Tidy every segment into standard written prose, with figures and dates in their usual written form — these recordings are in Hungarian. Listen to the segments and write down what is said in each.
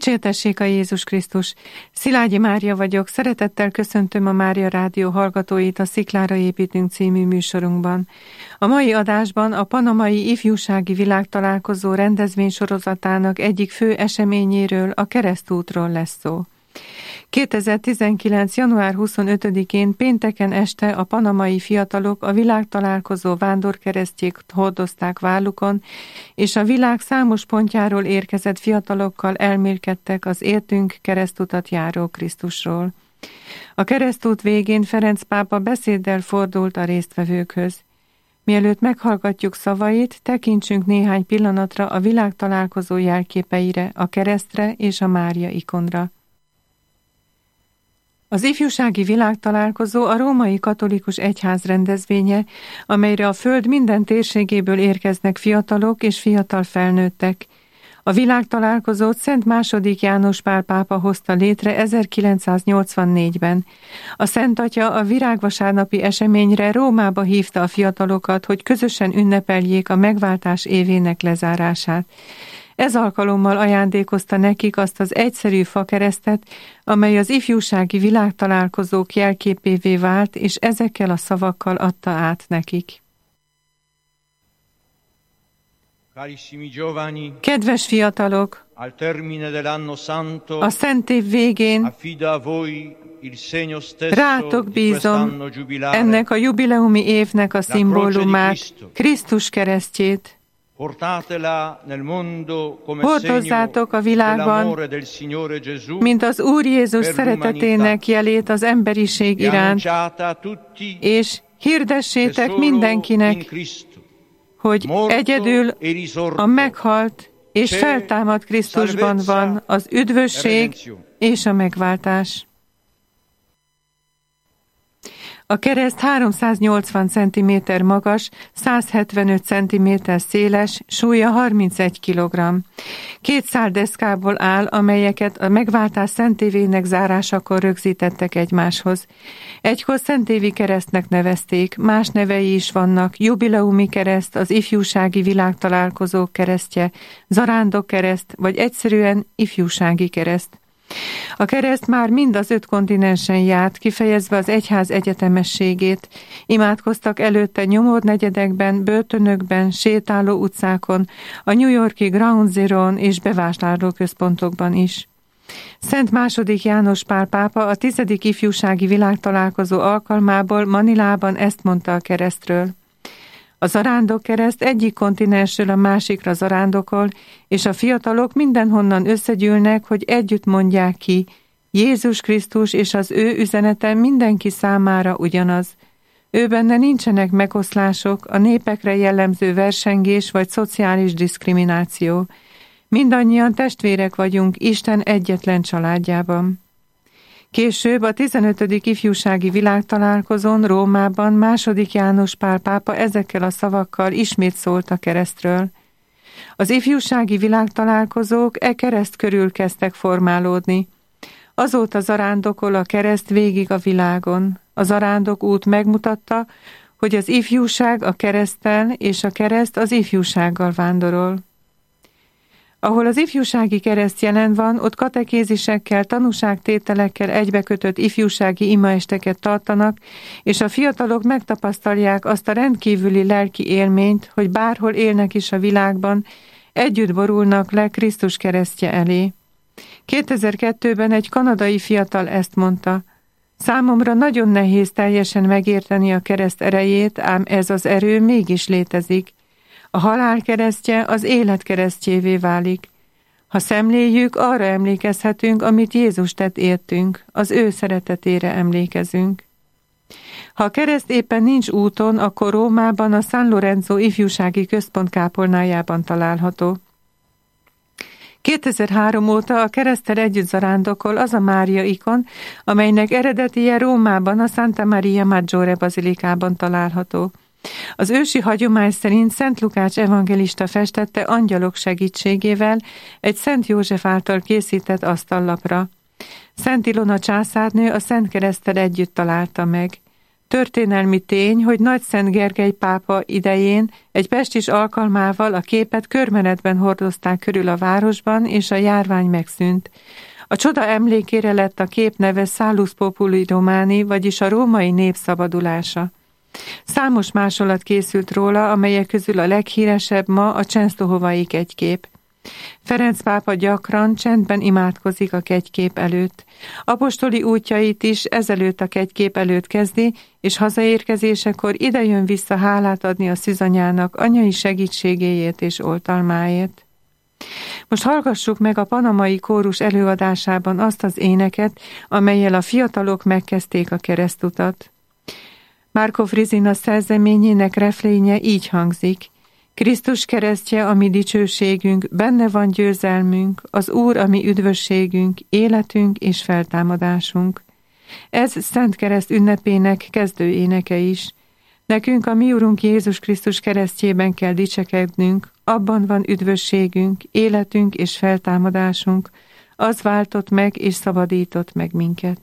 Dicsértessék a Jézus Krisztus! Szilágyi Mária vagyok, szeretettel köszöntöm a Mária Rádió hallgatóit a Sziklára építünk című műsorunkban. A mai adásban a panamai ifjúsági világtalálkozó rendezvénysorozatának egyik fő eseményéről, a Keresztútról lesz szó. 2019. január 25-én pénteken este a panamai fiatalok a világtalálkozó vándorkeresztjét hordozták vállukon, és a világ számos pontjáról érkezett fiatalokkal elmélkedtek az értünk keresztutat járó Krisztusról. A keresztút végén Ferenc pápa beszéddel fordult a résztvevőkhöz. Mielőtt meghallgatjuk szavait, tekintsünk néhány pillanatra a világtalálkozó jelképeire, a keresztre és a Mária ikonra. Az ifjúsági világtalálkozó a római katolikus egyház rendezvénye, amelyre a föld minden térségéből érkeznek fiatalok és fiatal felnőttek. A világtalálkozót Szent II. János Pál pápa hozta létre 1984-ben. A Szent Atya a virágvasárnapi eseményre Rómába hívta a fiatalokat, hogy közösen ünnepeljék a megváltás évének lezárását. Ez alkalommal ajándékozta nekik azt az egyszerű fakeresztet, amely az ifjúsági világtalálkozók jelképévé vált, és ezekkel a szavakkal adta át nekik. Kedves fiatalok! A Szent Év végén rátok bízom ennek a jubileumi évnek a szimbólumát, Krisztus keresztjét. Hordozzátok a világban, mint az Úr Jézus szeretetének jelét az emberiség iránt, és hirdessétek mindenkinek, hogy egyedül a meghalt és feltámadt Krisztusban van az üdvösség és a megváltás. A kereszt 380 cm magas, 175 cm széles, súlya 31 kg. 2 szál deszkából áll, amelyeket a megváltás szentévének zárásakor rögzítettek egymáshoz. Egykor szentévi keresztnek nevezték, más nevei is vannak: jubileumi kereszt, az ifjúsági világtalálkozók keresztje, zarándok kereszt, vagy egyszerűen ifjúsági kereszt. A kereszt már mind az 5 kontinensen járt, kifejezve az egyház egyetemességét. Imádkoztak előtte nyomornegyedekben, börtönökben, sétáló utcákon, a New York-i Ground Zero-n és bevásárlóközpontokban is. Szent II. János Pál pápa a 10. ifjúsági világtalálkozó alkalmából Manilában ezt mondta a keresztről: a zarándokkereszt egyik kontinensről a másikra zarándokol, és a fiatalok mindenhonnan összegyűlnek, hogy együtt mondják ki: Jézus Krisztus és az ő üzenete mindenki számára ugyanaz. Ő benne nincsenek megoszlások, a népekre jellemző versengés vagy szociális diszkrimináció. Mindannyian testvérek vagyunk Isten egyetlen családjában. Később a 15. ifjúsági világtalálkozón Rómában II. János Pál pápa ezekkel a szavakkal ismét szólt a keresztről. Az ifjúsági világtalálkozók e kereszt körül kezdtek formálódni. Azóta zarándokol a kereszt végig a világon. A zarándok út megmutatta, hogy az ifjúság a kereszttel és a kereszt az ifjúsággal vándorol. Ahol az ifjúsági kereszt jelen van, ott katekézisekkel, tanúságtételekkel egybekötött ifjúsági imaesteket tartanak, és a fiatalok megtapasztalják azt a rendkívüli lelki élményt, hogy bárhol élnek is a világban, együtt borulnak le Krisztus keresztje elé. 2002-ben egy kanadai fiatal ezt mondta: számomra nagyon nehéz teljesen megérteni a kereszt erejét, ám ez az erő mégis létezik. A halál keresztje az élet keresztjévé válik. Ha szemléljük, arra emlékezhetünk, amit Jézus tett értünk, az ő szeretetére emlékezünk. Ha a kereszt éppen nincs úton, akkor Rómában a San Lorenzo ifjúsági központ kápolnájában található. 2003 óta a kereszttel együtt zarándokol az a Mária ikon, amelynek eredetije Rómában a Santa Maria Maggiore bazilikában található. Az ősi hagyomány szerint Szent Lukács evangélista festette angyalok segítségével egy Szent József által készített asztallapra. Szent Ilona császárnő a Szent Kereszttel együtt találta meg. Történelmi tény, hogy Nagyszent Gergely pápa idején egy pestis alkalmával a képet körmenetben hordozták körül a városban, és a járvány megszűnt. A csoda emlékére lett a kép neve Salus Populi Romani, vagyis a római nép szabadulása. Számos másolat készült róla, amelyek közül a leghíresebb ma a Csensztohovai kegykép. Ferenc pápa gyakran csendben imádkozik a kegykép előtt. Apostoli útjait is ezelőtt a kegykép előtt kezdi, és hazaérkezésekor idejön vissza hálát adni a szűzanyának anyai segítségéért és oltalmáért. Most hallgassuk meg a panamai kórus előadásában azt az éneket, amellyel a fiatalok megkezdték a keresztutat. Márkó Frizina szerzeményének refrénye így hangzik: Krisztus keresztje a mi dicsőségünk, benne van győzelmünk, az Úr a mi üdvösségünk, életünk és feltámadásunk. Ez Szent Kereszt ünnepének kezdő éneke is. Nekünk a mi Urunk Jézus Krisztus keresztjében kell dicsekednünk, abban van üdvösségünk, életünk és feltámadásunk, az váltott meg és szabadított meg minket.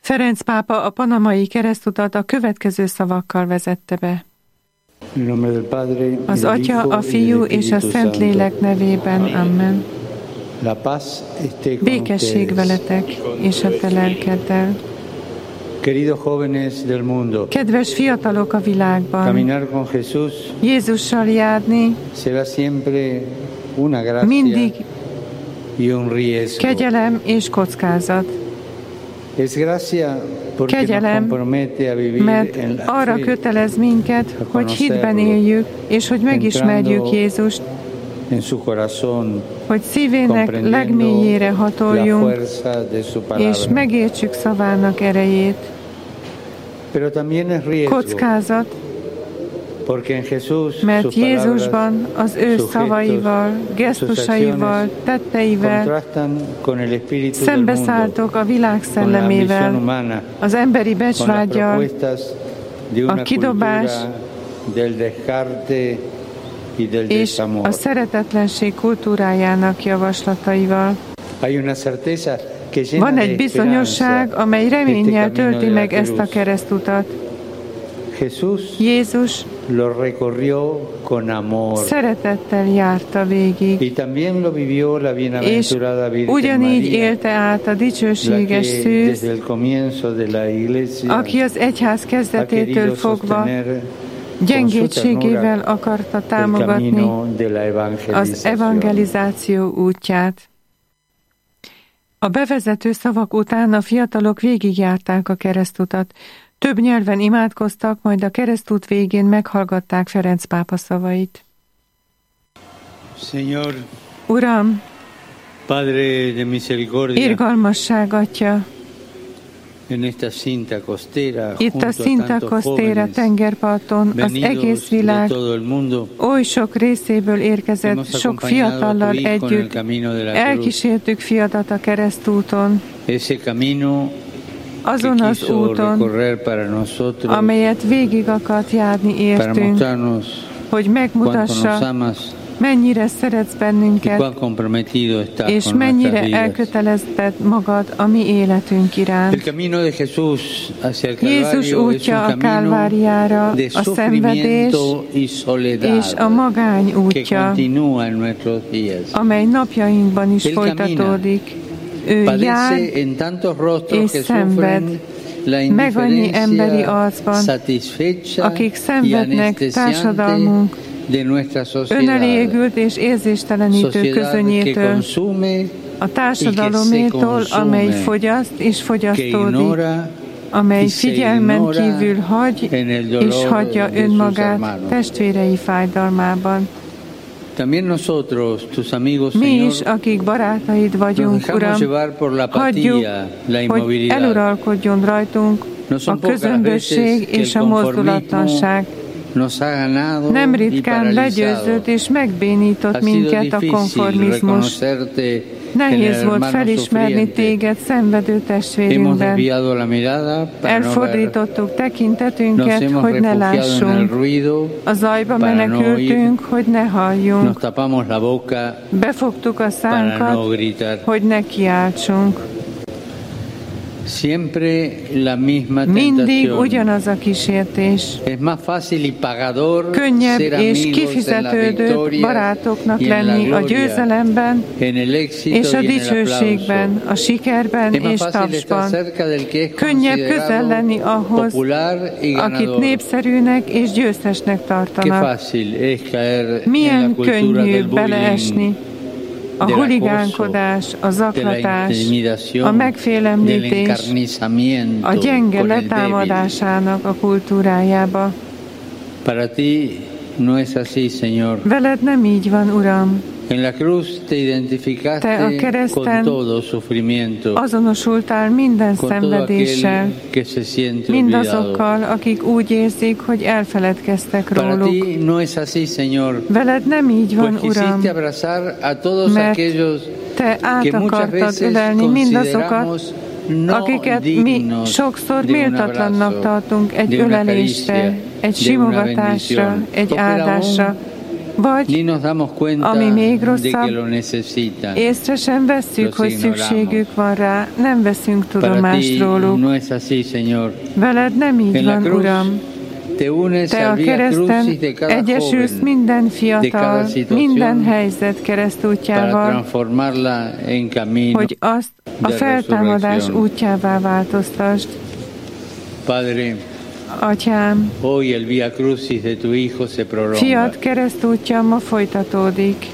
Ferenc pápa a panamai keresztutat a következő szavakkal vezette be. Az Atya, a Fiú és a Szentlélek nevében. Amen. Békesség veletek és a te lelkeddel. Kedves fiatalok a világban, Jézussal járni mindig kegyelem és kockázat. Kegyelem, mert arra kötelez minket, hogy hitben éljük, és hogy megismerjük Jézust, hogy szívének legmélyére hatoljunk, és megértsük szavának erejét. Kockázat, mert Jézusban az ő szavaival, gesztusaival, tetteivel szembeszálltok a világ szellemével, az emberi becsvággyal, a kidobás és a szeretetlenség kultúrájának javaslataival. Van egy bizonyosság, amely reménnyel tölti meg ezt a keresztutat. Jézus szeretettel járta végig, és ugyanígy élte át a dicsőséges szűz, aki az egyház kezdetétől fogva gyengétségével akarta támogatni az evangelizáció útját. A bevezető szavak után a fiatalok végigjárták a keresztutat. Több nyelven imádkoztak, majd a keresztút végén meghallgatták Ferenc pápa szavait. Uram, irgalmasság Atya, itt a Cinta Costera tengerparton az egész világ oly sok részéből érkezett, sok fiatallal együtt elkísértük fiatat a keresztúton, azon az úton, amelyet végig akart járni értünk, hogy megmutassa, mennyire szeretsz bennünket, és mennyire elkötelezted magad a mi életünk iránt. Jézus útja a Kálváriára, a szenvedés és a magány útja, amely napjainkban is folytatódik. Ő jár és szenved, meg annyi emberi arcban, akik szenvednek társadalmunk önelégült és érzéstelenítő közönyétől, a társadalométól, amely fogyaszt és fogyasztódik, amely figyelmen kívül hagy és hagyja önmagát testvérei fájdalmában. Mi is, akik barátaid vagyunk, Uram, hagyjuk, hogy eluralkodjon rajtunk a közömbösség és a mozdulatlanság. Nem ritkán legyőzött és megbénított minket a konformizmus. Nehéz volt felismerni téged szenvedő testvérünkben. Elfordítottuk tekintetünket, hogy ne lássunk. A zajba menekültünk, hogy ne halljunk. Befogtuk a szánkat, hogy ne kiáltsunk. Mindig ugyanaz a kísértés. Könnyebb és kifizetődőbb barátoknak lenni a győzelemben és a dicsőségben, a sikerben és tapsban. Könnyebb közel lenni ahhoz, akit népszerűnek és győztesnek tartanak. Milyen könnyű beleesni a huligánkodás, a zaklatás, a megfélemlítés, a gyenge letámadásának a kultúrájába. Veled nem így van, Uram. Te a kereszten azonosultál minden szenvedéssel, mindazokkal, akik úgy érzik, hogy elfeledkeztek róluk. Veled nem így van, Uram, mert Te át akartad ölelni mindazokat, akiket mi sokszor méltatlannak tartunk egy ölelésre, egy simogatásra, egy áldásra. vagy ami még rosszabb, észre sem vesszük, hogy szükségük van rá, nem veszünk tudomást róluk. Veled nem így van, Uram. Te a kereszten egyesülsz minden fiatal, minden helyzet keresztútjával, hogy azt a feltámadás útjává változtasd. Atyám, fiad keresztútja ma folytatódik.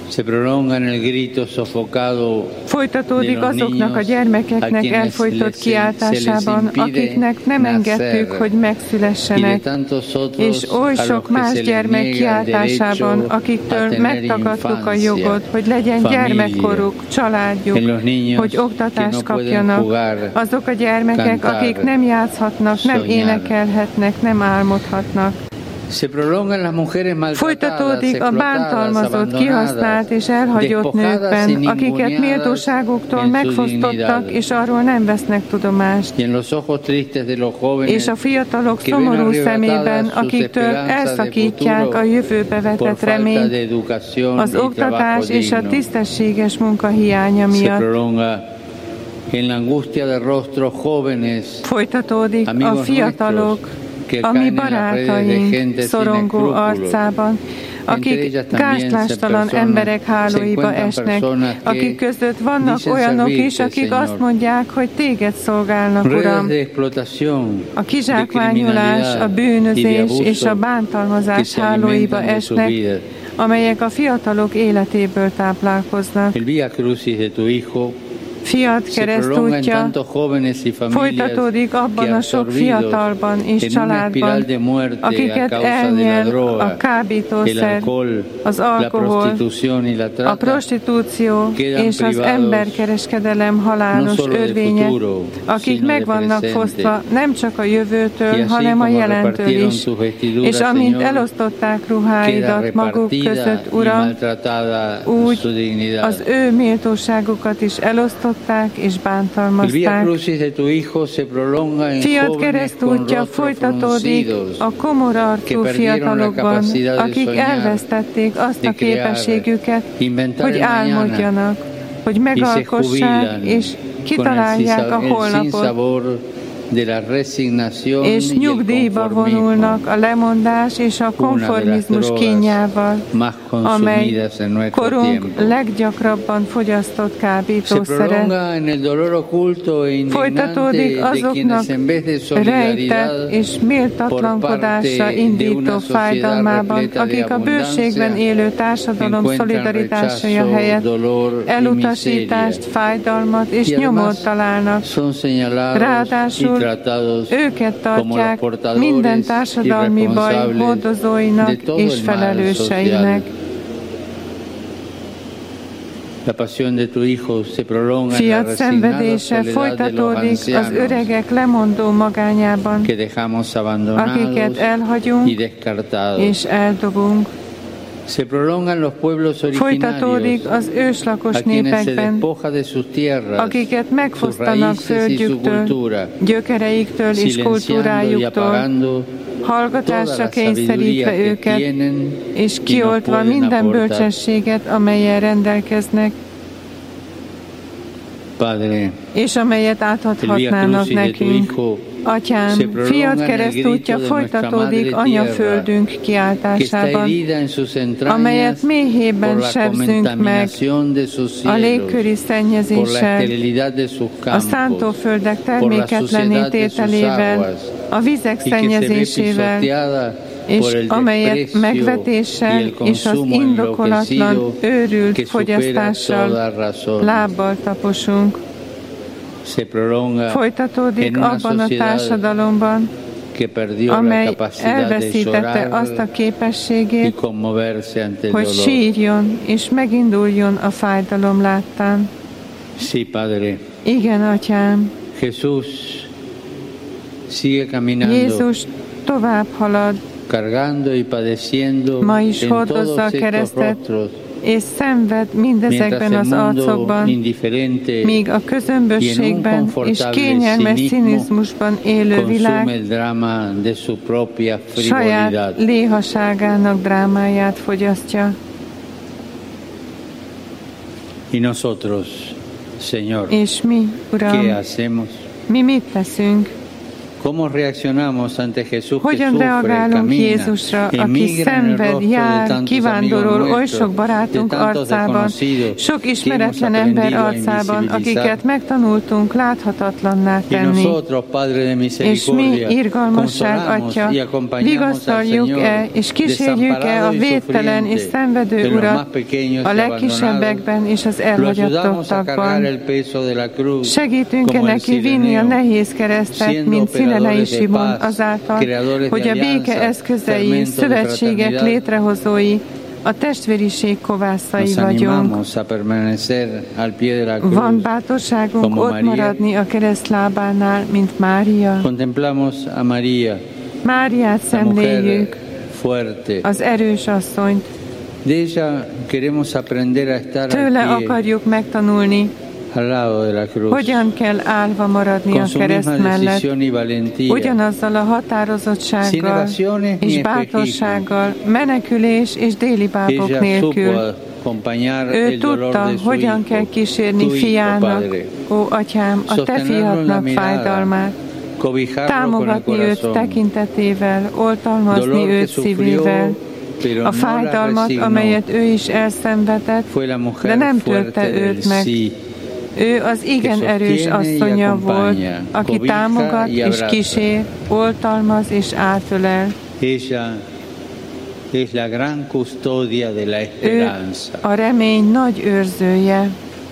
Folytatódik azoknak a gyermekeknek elfojtott kiáltásában, akiknek nem engedtük, hogy megszülessenek, és oly sok más gyermek kiáltásában, akiktől megtagadtuk a jogot, hogy legyen gyermekkoruk, családjuk, hogy oktatást kapjanak. Azok a gyermekek, akik nem játszhatnak, nem énekelhetnek, nem álmodhatnak. Folytatódik a bántalmazott, kihasznált és elhagyott nőkben, akiket méltóságuktól megfosztottak, és arról nem vesznek tudomást. És a fiatalok szomorú szemében, akiktől elszakítják a jövőbe vetett reményt, az oktatás és a tisztességes munka hiánya miatt. Folytatódik a fiatalok, a mi barátaink szorongó arcában, akik gátlástalan emberek hálóiba esnek, akik között vannak olyanok is, akik azt mondják, hogy téged szolgálnak, Uram. A kizsákmányolás, a bűnözés és a bántalmazás hálóiba esnek, amelyek a fiatalok életéből táplálkoznak. Fiad keresztútja folytatódik abban a sok fiatalban és családban, akiket elnyel a kábítószer, az alkohol, a prostitúció és az emberkereskedelem halálos örvénye, akik meg vannak fosztva nem csak a jövőtől, hanem a jelentől is. És amint elosztották ruháidat maguk között, Uram, úgy az ő méltóságukat is elosztották, és bántalmazták. Fiad keresztútja folytatódik a komorarcú fiatalokban, akik elvesztették azt a képességüket, hogy álmodjanak, hogy megalkossák és kitalálják a holnapot, és nyugdíjba vonulnak a lemondás és a konformizmus kínjával, amely korunk leggyakrabban fogyasztott kábítószere. Folytatódik azoknak rejtett és méltatlankodásra indító fájdalmában, akik a bőségben élő társadalom szolidaritásája helyett elutasítást, fájdalmat és nyomot találnak. Ráadásul őket tartják minden társadalmi baj hordozóinak és felelőseinek. Fiad szenvedése folytatódik az öregek lemondó magányában, akiket elhagyunk és eldobunk. Folytatódik az őslakos népekben, akiket megfosztanak földjüktől, gyökereiktől és kultúrájuktól, hallgatásra kényszerítve őket, és kioltva minden bölcsességet, amellyel rendelkeznek, és amelyet átadhatnának nekünk. Atyám, fiad keresztútja folytatódik anyaföldünk kiáltásában, amelyet méhében sebzünk meg a légköri szennyezéssel, a szántóföldek terméketlenné tételével, a vizek szennyezésével, és amelyet megvetéssel és az indokolatlan, őrült fogyasztással lábbal taposunk. Folytatódik abban a társadalomban, amely elveszítette azt a képességét, hogy sírjon és meginduljon a fájdalom láttán. Igen, Atyám. Jézus tovább halad, ma is hordozza a keresztet, és szenved mindezekben az arcokban, míg a közömbösségben és kényelmes cinizmusban élő világ saját léhaságának drámáját fogyasztja. Y nosotros, Señor, És mi, Uram, ¿qué hacemos? mi mit teszünk? ¿Cómo reaccionamos ante Jesús que Hogyan sufre, reagálunk camina, Jézusra, aki emigra en el szenved, rostro de jár, tantos kivándorol amigos oly sok nuestros, de barátunk tantos arcában, desconocidos sok que hemos ismeretlen ember aprendido a arcában, invisibilizar? akiket megtanultunk láthatatlanná Y tenni. nosotros, Padre de És mi, misericordia, irgalmasság consolamos Atya, y acompañamos al vigasztaljuk-e, Señor, és kísérjük-e a desamparado y védtelen és sufriente, szenvedő de los más Urat pequeños a y legkisebbekben és az Lo ayudamos a cargar elhagyatottakban? el peso de la cruz, Segítünk-e como el neki vinni a Sireneo, nehéz keresztet, siendo mint Szilenei operadores de Simon, paz, azáltal, creadores hogy de a béke alianza, eszközei, fermento de szövetségek fraternidad. létrehozói, a testvériség kovászai Nos vagyunk. animamos a permanecer al pie de la cruz. Van bátorságunk como ott María. maradni a kereszt lábánál, mint Mária. Contemplamos a María, Máriát la mujer szemléljük, fuerte. az erős asszonyt. De ella queremos aprender a estar Tőle al pie, akarjuk megtanulni, al lado de la cruz, hogyan kell állva maradni con a su kereszt misma mellett, decisión y valentía, ugyanazzal a sin határozottsággal evasiones ni és espejismo. bátorsággal, menekülés és déli bábok Ella nélkül. supo acompañar Ő el dolor tudta, de su hogyan kell hijo, kísérni tu hijo, fiának, Padre, ó Atyám, a te sostenerlo en la fiadnak mirada, fájdalmát, cobijarlo con el támogatni őt corazón, tekintetével, oltalmazni dolor que őt sufrió, szívével. pero A no la fájdalmat, resignó. amelyet ő is elszenvedett, Fue la de mujer nem fuerte törte del őt meg. sí, Ő az igen erős asszonya volt, aki támogat és kísér, oltalmaz és átölel. Ella es la gran custodia de la Ő esperanza. a remény nagy őrzője.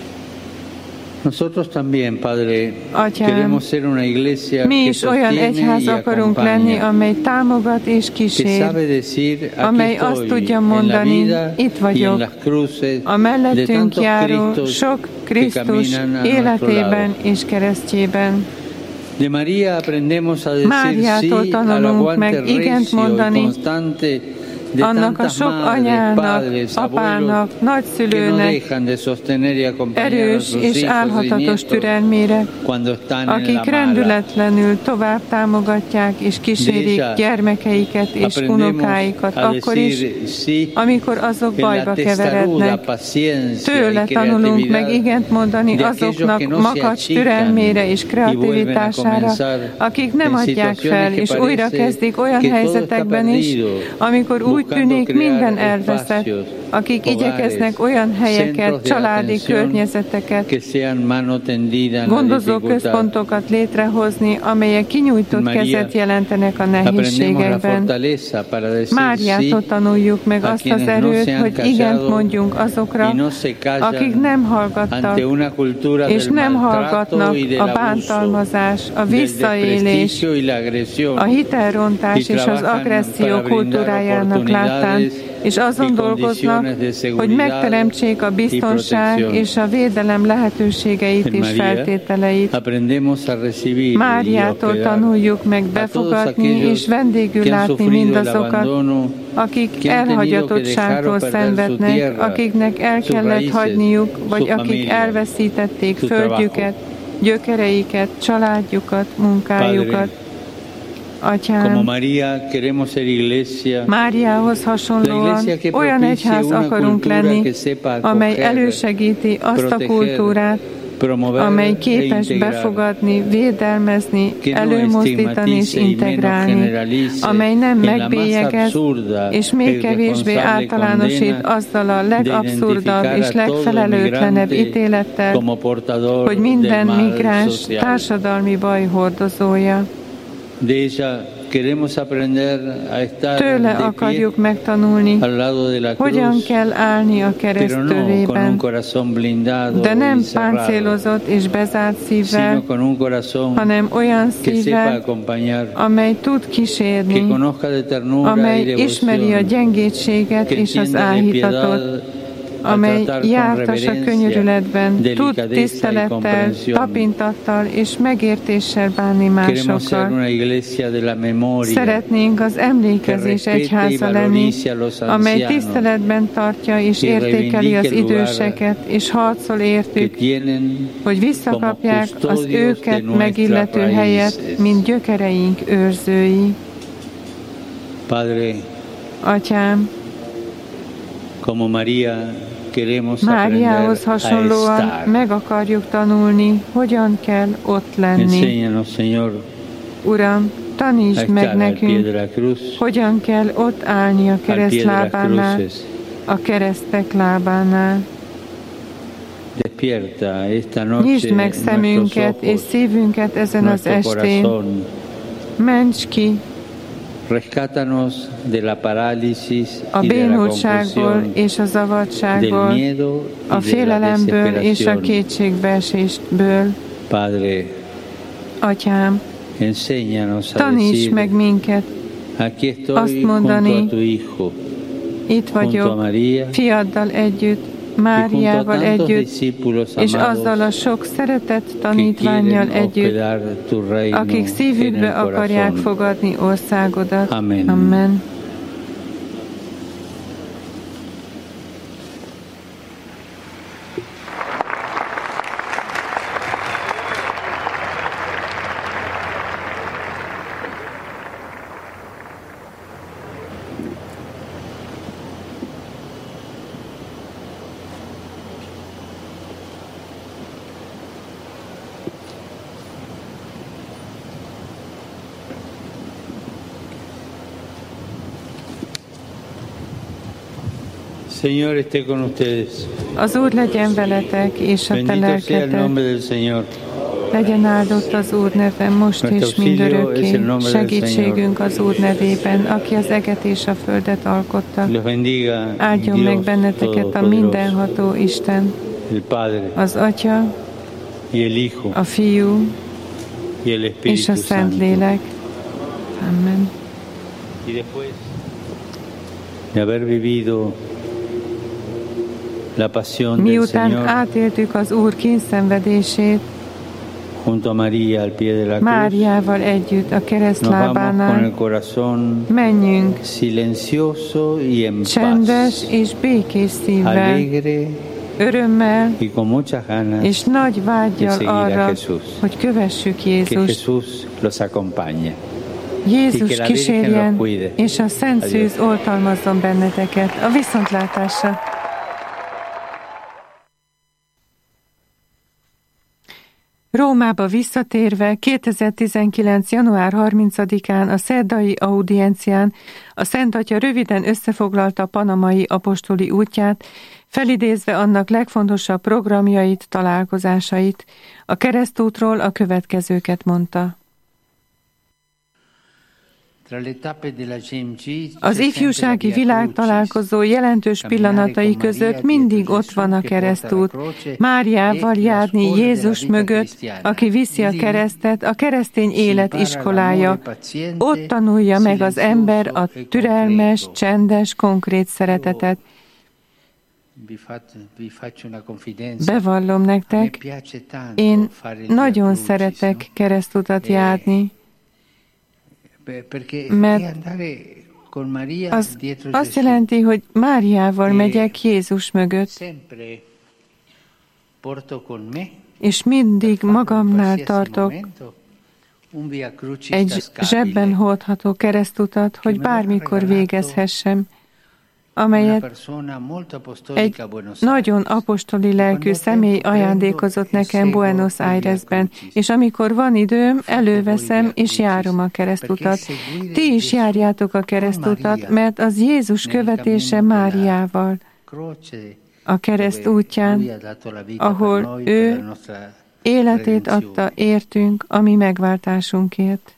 Nosotros también, Padre, Atyám, queremos ser una iglesia mi que is olyan sostiene egyház y akarunk lenni, acompaña, amely támogat és que kísér, sabe decir, aquí amely azt estoy, tudja en la mondani, vida itt y en vagyok, las cruces a de mellettünk tantos járó Cristos sok que Krisztus caminan a nuestro életében lado. és keresztjében. De María aprendemos a decir Máriától sí al tanulunk aguante meg igent recio y mondani constante de annak a tantas sok madres, anyának, padres, abuelos apának, que no nagyszülőnek dejan de sostener y acompañar a erős sus és hijos y állhatatos nietos türelmére, cuando están en la akik mala. rendületlenül tovább támogatják és kísérik De ella gyermekeiket és aprendemos unokáikat a akkor is, decir sí amikor azok en la bajba testaruda keverednek. paciencia Tőle y tanulunk meg creatividad igent mondani de aquellos azoknak que no se makacs achican türelmére és y vuelven a kreativitására, comenzar akik nem en adják situaciones fel, que és parece újra kezdik olyan que todo está helyzetekben is, perdido, amikor úgy buscando tűnik crear minden elveszett, espacios, akik hogares, igyekeznek olyan helyeket, centros de családi atención környezeteket, que sean mano tendida en la gondozó dificultad. központokat létrehozni, amelyek kinyújtott María, kezet jelentenek a Aprendemos la nehézségekben. fortaleza para decir sí Máriától tanuljuk meg a azt quienes az no erőt, se han hogy igent callado mondjunk azokra, y no se callan akik nem hallgattak, ante una cultura és del nem maltrato hallgatnak y del a abuso, bántalmazás, a del visszaélés, desprestigio y la agresión, a hitelrontás y és az trabajan agresszió para brindar kultúrájának láttán, oportunidades és azon y dolgoznak, condiciones de hogy seguridad megteremtsék a biztonság y protección. és a védelem lehetőségeit En és María feltételeit. aprendemos a recibir y Máriától hospedar tanuljuk meg a todos befogadni aquellos és vendégül que han látni sufrido el mindazokat, abandono, akik que han tenido que dejar o elhagyatottságtól perder su szenvednek, tierra, akiknek el sus kellett raíces, hagyniuk, vagy su akik familia, elveszítették su földjüket, gyökereiket, családjukat, munkájukat. Padre, como Atyám, María queremos ser iglesia, Máriához la hasonlóan iglesia que olyan propicia egyház una akarunk cultura lenni, que sepa amely acoger, elősegíti azt a proteger, kultúrát, promover amely e képes integrar, befogadni, védelmezni, que no előmozdítani és estigmatice y menos integrálni, generalice amely nem en la más megbélyegez, absurda és e még kevésbé irresponsable általánosít condena azzal a de legabszurdabb identificar és a todo legfelelőtlenebb inmigrante ítélettel, como portador hogy del minden mal migráns social. társadalmi baj hordozója. De ella queremos aprender a estar Tőle de pie akarjuk megtanulni, al lado de la hogyan cruz, kell állni a kereszt pero no con un tövében, corazón blindado de nem y cerrado, páncélozott és bezárt szívvel, sino con un corazón hanem olyan que sepa szívvel, acompañar, amely tud que kísérni, conozca de ternura y amely ismeri a devoción, gyengétséget que és az entienda de áhítatot, piedad, amely tratar con jártas a reverencia, könyörületben, tud delicadeza y tisztelettel, comprensión. tapintattal és megértéssel bánni Queremos ser másokkal. una iglesia de la memoria, Szeretnénk az emlékezés que respete y egyháza lenni, valorice a los amely ancianos, tiszteletben tartja és y értékeli az reivindique el lugar időseket, és harcol que értük, tienen hogy visszakapják como az custodios de őket nuestras megillető raíces. helyet, mint gyökereink őrzői. Padre, Atyám, Como María, queremos Máriához aprender a hasonlóan estar. meg akarjuk tanulni, hogyan kell ott lenni. Enséñanos, Señor, Uram, a tanítsd meg estar al pie nekünk, de la cruz, hogyan kell ott állni a al kereszt pie de las lábánál, cruces. a keresztek lábánál. Despierta esta noche Nyisd meg nuestros szemünket és ojos, szívünket ezen az nuestro estén. corazón. Ments ki Rescátanos de la parálisis a y de la bénultságból confusión, és a del zavartságból, miedo a y de la félelemből és a desesperación. kétségbeesésből. Padre, Atyám, enséñanos a taníts decir, meg minket, aquí estoy azt junto mondani, a tu Hijo, itt junto a vagyok, María, fiaddal együtt, y junto a Máriával tantos együtt, discípulos és azzal a amados sok szeretett que tanítvánnyal quieren együtt, hospedar tu reino akik en szívükbe el akarják corazón. fogadni országodat. Amen. Amen. Señor, esté con ustedes. Az Úr legyen veletek, és a te Bendito sea el lelketek. nombre del Señor. Legyen áldott az Úr neve most és mindörökké. Segítségünk az Úr nevében, aki az eget és a földet alkotta. Los bendiga Áldjon meg Dios benneteket a Todopoderoso, mindenható Isten, el Padre az Atya, y el Hijo a Fiú y el és Espíritu a Santo. Szentlélek. Amen. Y después de haber vivido la pasión del Miután Señor átéltük az Úr kényszenvedését, junto a María al pie de la cruz, Máriával együtt a kereszt nos vamos con el lábánál, corazón menjünk silencioso y en csendes paz, és békés szívvel, alegre örömmel y con muchas ganas és nagy de vággyal seguir a arra, Jesús. hogy kövessük Que Jézust. Jesús los acompañe. Jézus y que la Virgen kísérjen, los cuide. és a Szent Adiós. Szűz oltalmazzon benneteket. A viszontlátásra! Rómába visszatérve 2019. január 30-án a szerdai audiencián a Szent Atya röviden összefoglalta panamai apostoli útját, felidézve annak legfontosabb programjait, találkozásait. A keresztútról a következőket mondta. Az ifjúsági világtalálkozó jelentős pillanatai között mindig ott van a keresztút. Máriával járni Jézus mögött, aki viszi a keresztet, a keresztény élet iskolája. Ott tanulja meg az ember a türelmes, csendes, konkrét szeretetet. Bevallom nektek, én nagyon szeretek keresztutat járni, mert az azt jelenti, hogy Máriával megyek Jézus mögött, és mindig magamnál tartok egy zsebben hordható keresztutat, hogy bármikor végezhessem, amelyet egy nagyon apostoli lelkű személy ajándékozott nekem Buenos Airesben, és amikor van időm, előveszem és járom a keresztutat. Ti is járjátok a keresztutat, mert az Jézus követése Máriával, a kereszt útján, ahol ő életét adta értünk, a mi megváltásunkért.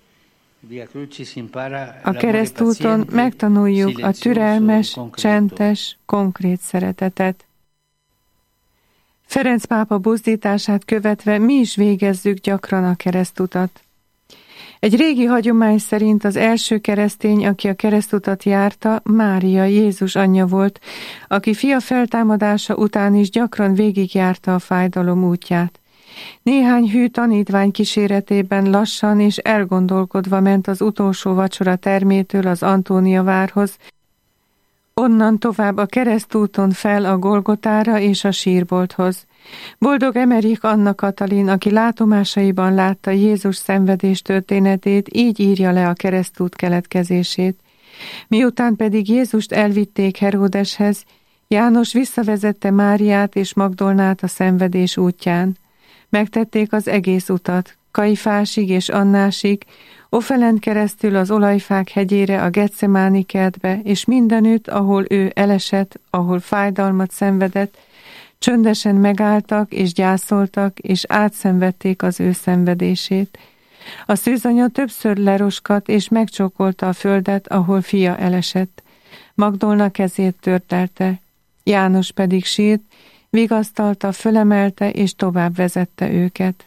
A keresztúton megtanuljuk a türelmes, csendes, konkrét szeretetet. Ferenc pápa buzdítását követve mi is végezzük gyakran a keresztutat. Egy régi hagyomány szerint az első keresztény, aki a keresztutat járta, Mária, Jézus anyja volt, aki fia feltámadása után is gyakran végigjárta a fájdalom útját. Néhány hű tanítvány kíséretében lassan és elgondolkodva ment az utolsó vacsora termétől az Antónia várhoz, onnan tovább a keresztúton fel a Golgotára és a sírbolthoz. Boldog Emerik Anna Katalin, aki látomásaiban látta Jézus szenvedés történetét, így írja le a keresztút keletkezését. Miután pedig Jézust elvitték Heródeshez, János visszavezette Máriát és Magdolnát a szenvedés útján. Megtették az egész utat, Kajfásig és Annásig, Ofelen keresztül az olajfák hegyére, a Getsemáni kertbe, és mindenütt, ahol ő elesett, ahol fájdalmat szenvedett, csöndesen megálltak és gyászoltak, és átszenvedték az ő szenvedését. A szűzanya többször leroskat és megcsókolta a földet, ahol fia elesett. Magdolna kezét törtelte, János pedig sírt, vigasztalta, fölemelte és tovább vezette őket.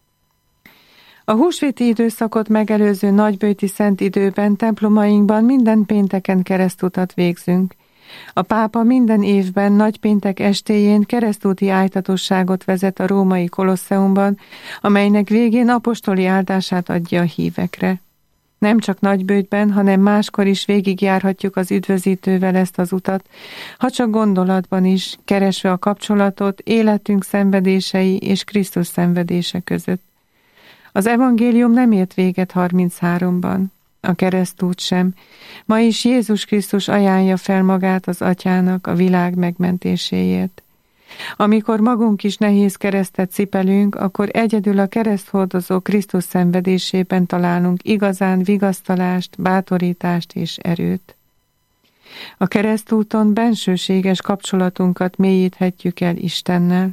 A húsvéti időszakot megelőző nagyböjti szent időben templomainkban minden pénteken keresztutat végzünk. A pápa minden évben nagypéntek estéjén keresztúti ájtatosságot vezet a római Kolosseumban, amelynek végén apostoli áldását adja a hívekre. Nem csak nagyböjtben, hanem máskor is végigjárhatjuk az üdvözítővel ezt az utat, ha csak gondolatban is, keresve a kapcsolatot életünk szenvedései és Krisztus szenvedése között. Az evangélium nem ért véget 33-ban, a keresztút sem. Ma is Jézus Krisztus ajánlja fel magát az Atyának a világ megmentéséért. Amikor magunk is nehéz keresztet cipelünk, akkor egyedül a kereszthordozó Krisztus szenvedésében találunk igazán vigasztalást, bátorítást és erőt. A keresztúton bensőséges kapcsolatunkat mélyíthetjük el Istennel.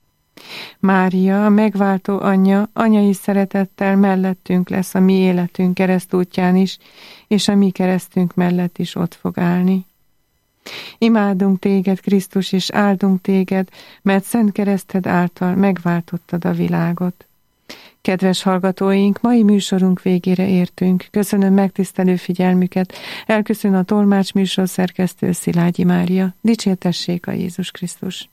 Mária, a megváltó anyja, anyai szeretettel mellettünk lesz a mi életünk keresztútján is, és a mi keresztünk mellett is ott fog állni. Imádunk téged, Krisztus, és áldunk téged, mert szent kereszted által megváltottad a világot. Kedves hallgatóink, mai műsorunk végére értünk. Köszönöm megtisztelő figyelmüket. Elköszön a tolmács műsorszerkesztő Szilágyi Mária. Dicsértessék a Jézus Krisztus!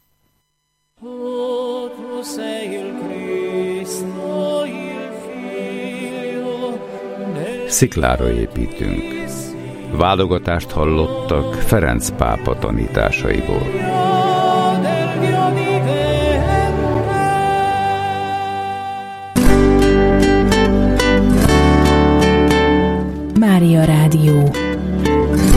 Sziklára építünk. Válogatást hallottak Ferenc pápa tanításaiból. Mária Rádió.